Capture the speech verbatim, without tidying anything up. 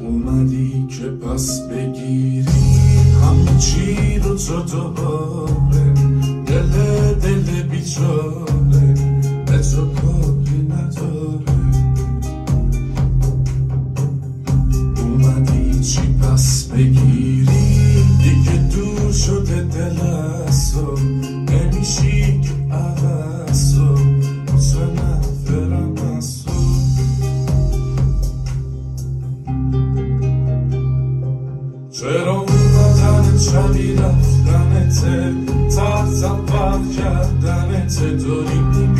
اومدی که پس بگیری همه چی رو تو دوباره، دل دل بیچاره به تو کاری نداره. اومدی چی پس بگیری، دیگه دور شده دل از تو، نمیشی که عوض تو متنفرم از تو. چرا اومدن شبی رفتنته، تحت پر کردنته، داری